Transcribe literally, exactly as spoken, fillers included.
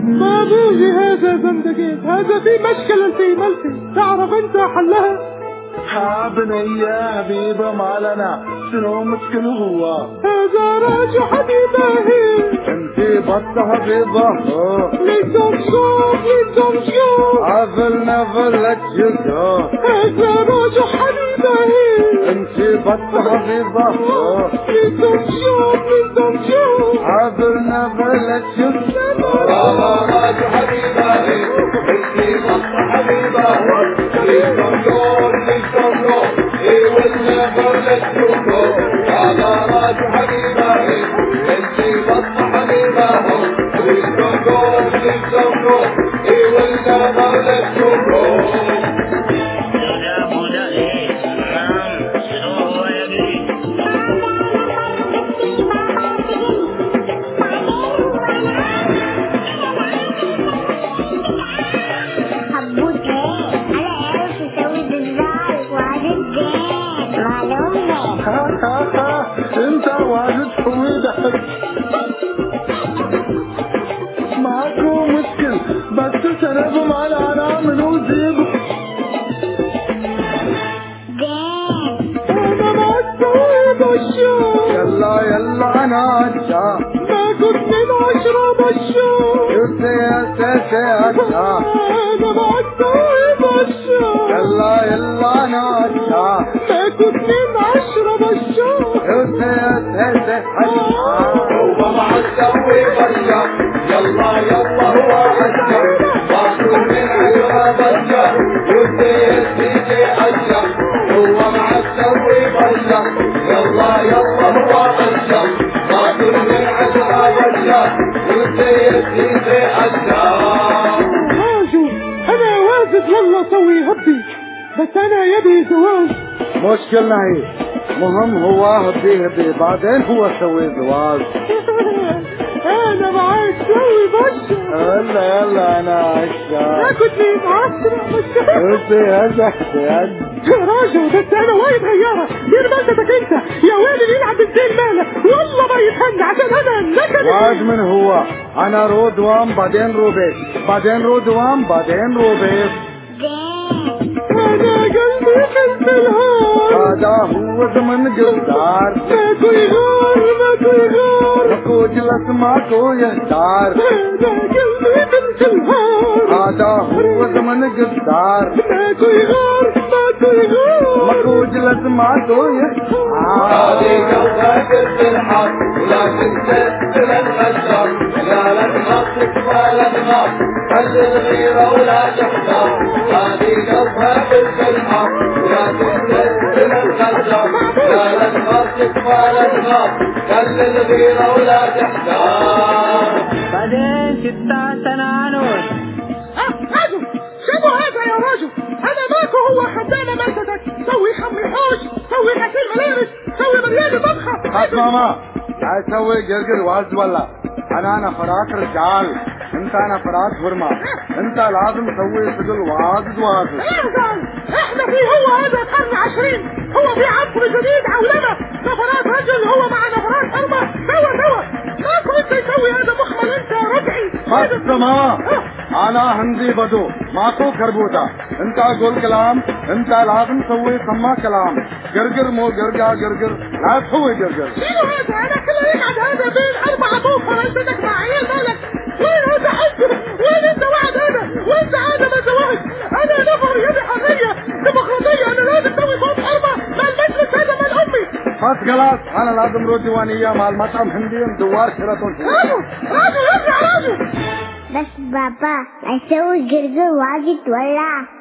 بابوجي هذا زندقيت، هذا في مشكلة في ملتي، تعرف انت حلها؟ ها بنية يا حبيبة ما لنا، شنو مشكل هو؟ هذا راجو حبيبة هي، انتي بطة حبيبة ليس نشوف ليس نشوف عفلنا فلت جدا. هذا راجو حبيبة هي، انتي بطة حبيبة ليس نشوف ليس نشوف عفلنا فلت جدا. راجو حبيبة هي، انتي بطة حبيبة ليس نشوف ليس نشوف ايولنا فلت جدا. هذا راجو حبيبة هي، انتي بطة حبيبة ليس نشوف ليس نشوف ايولنا فلت جدا. انت واجد حويدك ماكو مشكل، بس تشرب معنا انا من وزيب. انا ما اسوي بالشوق، يلا يلا انا عشا ماكو اثنين عشرة بالشوق، يا سيسي عشا انا ما اسوي بالشوق، يلا يلا انا عشا ماكو اثنين عشرة بالشوق، يا سيسي عشا هو ما تسوي بشر، يلا يلا هو عشر، باكو من عشرة بشر، يبدي يسيجي عشر. هو ما تسوي بشر، يلا يلا هو عشر، باكو من عشرة بشر، يبدي يسيجي عشر. راجو انا واجد والله سوي هبي، بس انا يبي زواج. مشكلنا هي مهم هو هبي هبي بعدين هو سوي زواج. انا معاك سوي بشر، يلا يلا انا عشا ماكو اثنين عشرة بالشوق. انت هذا حسين راجو بس انا وايد غيارة، دير بالك انت يا ويلي اللي يلعب بالدين ماله، والله ما يتهنى عشان انا نكد. واحد من هو انا رودوام بعدين روبيت بعدين رودوام بعدين روبيت. انا قلبي فلفل هار، هذا هو زمن قدار، ماكو يغار ماكو يغار، ماكو جلس ماكو يهدار. انا قلبي فلفل هار، هذا هو زمن قدار، ماكو يغار ماكو يغار، ماكو جلس ماكو يهدار. هذه قلبك بالحق ولكن تسل الغشر، لا لا تخاف ولا تخاف، خلي الغيرة ولا تحتار. هذه قلبك بالحق ولكن تسل الغشر، لا لا تخاف ولا تخاف، خلي الغيرة ولا تحتار. بعدين ستة تنانوس. راجو شوفوا هذا يا راجو، انا ماكو هو خدامة مركزك، سوي خمي حوش، سوي غسيل ملابس، سوي مريالة طبخة. بس ماما لا تسوي قرقر واز ولا انا انا فراك رجال، انت انا فراك فرما، انت لازم تسوي شغل واجد واجد. اهزل احنا في هو هذا القرن عشرين، هو في عصر جديد عولمة، نفرات رجل هو مع نفرات حرمة سوا سوا، ماكو انت يسوي هذا مخمل انت ربعي. بس ماما انا هندي بدو ماكو كربوتا، انت اقول كلام انت لازم تسوي سما كلام، قرقر مو قرقا قرقر لا تسوي قرقر. شنو هذا؟ انا كله يقعد هذا بين اربع طوفة انتك مع عيال مالك، وين هذا حزب؟ وين انت وعد هذا؟ وانت هذا ما زواج؟ انا نفر يدي حرية ديمقراطية، انا لازم اسوي صوت حربة مع المجلس هذا مال امي. بس خلاص انا لازم رو ديوانية مع المطعم هندي دوار شيراتون. راجو راجو ارجع راجو. بس بابا اسوي قرقر واجد ولا